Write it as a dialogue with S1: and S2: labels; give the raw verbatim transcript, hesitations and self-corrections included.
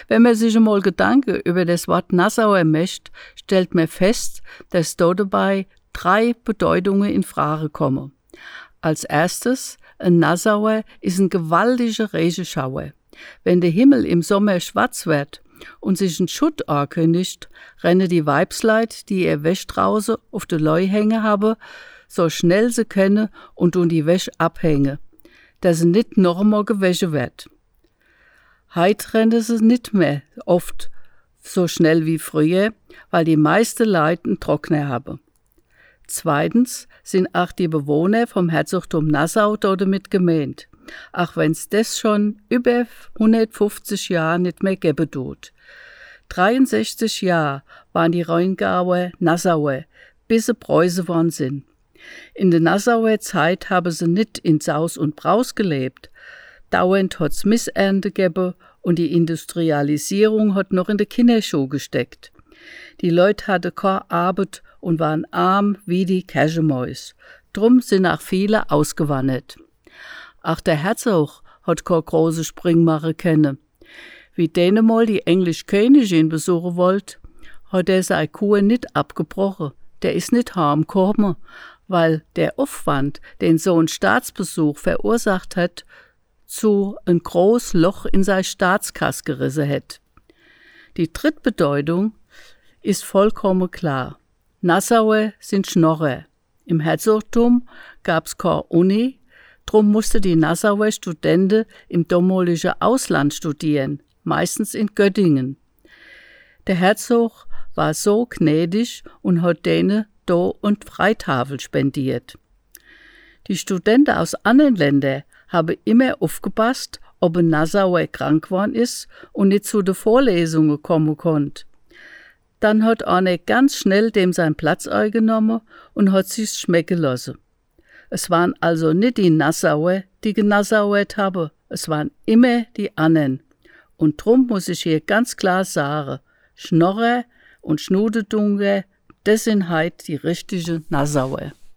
S1: Wenn man sich einmal Gedanken über das Wort Nassauer macht, stellt man fest, dass dort dabei drei Bedeutungen in Frage kommen. Als erstes, ein Nassauer ist ein gewaltiger Regenschauer. Wenn der Himmel im Sommer schwarz wird und sich ein Schutt ankündigt, rennen die Weibsleit, die ihr Wäsch draußen auf der Leu hängen haben, so schnell sie können und tun die Wäsch abhängen, dass sie nicht noch einmal gewaschen wird. Heut rennen sie nicht mehr oft so schnell wie früher, weil die meisten Leute einen Trockner haben. Zweitens sind auch die Bewohner vom Herzogtum Nassau dort damit gemeint, auch wenn es das schon über hundertfünfzig Jahre nicht mehr geben tut. dreiundsechzig Jahre waren die Rheingauer Nassauer, bis sie Preußen geworden sind. In der Nassauer Zeit haben sie nicht in Saus und Braus gelebt. Dauernd hat es Missernte gegeben und die Industrialisierung hat noch in der Kinderschuhe gesteckt. Die Leute hatten keine Arbeit und waren arm wie die Käschemäus. Drum sind auch viele ausgewandert. Auch der Herzog hat keine große Spring machen können. Wie Dänemal die englische Königin besuchen wollte, hat er seine Kuh nicht abgebrochen. Der ist nicht heimgekommen, weil der Aufwand, den so ein Staatsbesuch verursacht hat, zu ein großes Loch in seine Staatskasse gerissen hat. Die dritte Bedeutung ist vollkommen klar. Nassauer sind Schnorrer. Im Herzogtum gab es keine Uni, drum mussten die Nassauer Studenten im damaligen Ausland studieren, meistens in Göttingen. Der Herzog war so gnädig und hat denen Do- und Freitafel spendiert. Die Studenten aus anderen Ländern haben immer aufgepasst, ob ein Nassauer krank geworden ist und nicht zu den Vorlesungen kommen konnte. Dann hat einer ganz schnell dem seinen Platz eingenommen und hat sich's schmecken lassen. Es waren also nicht die Nassauer, die genassauert haben, es waren immer die anderen. Und drum muss ich hier ganz klar sagen, Schnorrer und Schnudedunger, das sind halt die richtigen Nassauer.